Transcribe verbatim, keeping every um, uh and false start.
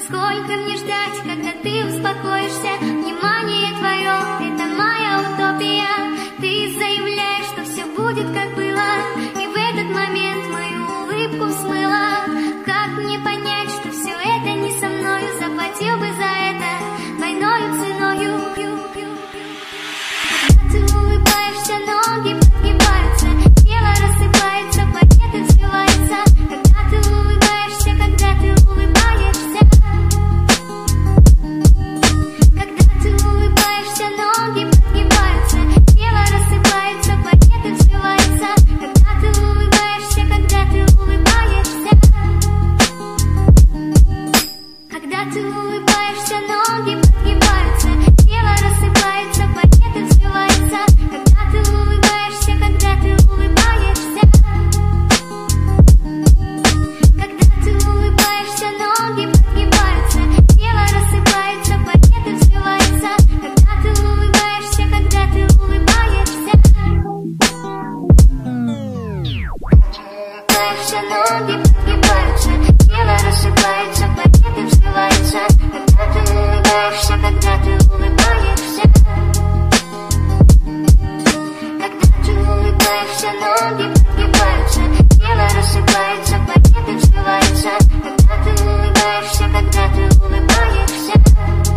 Сколько мне ждать, когда ты успокоишься? Внимание твое, это моя утопия. Ты заявляешь, что все будет как было, и в этот момент мою улыбку смыла. Как мне понять, что все это не со мною? Заплатил бы за это двойною ценою. Когда ты улыбаешься, ноги подгибаются, тело рассыпается, планеты взрываются. Когда ты улыбаешься, когда ты улыбаешься, когда ты улыбаешься, ноги подгибаются, тело рассыпается, планеты взрываются. Когда ты улыбаешься, когда ты улыбаешься, когда ты улыбаешься, ноги подгибаются, тело рассыпается, планеты взрываются. Когда ты улыбаешься, когда ты улыбаешься, когда ты улыбаешься, ноги подгибаются, тело рассыпается, планеты взрываются. Когда ты улыбаешься, когда ты улыбаешься, улыбаешься, ноги подгибаются, тело рассыпается, планеты взрываются. Когда ты улыбаешься, когда ты улыбаешься, когда ты улыбаешься, ноги подгибаются, тело рассыпается, планеты взрываются. Когда ты улыбаешься, когда ты улыбаешься,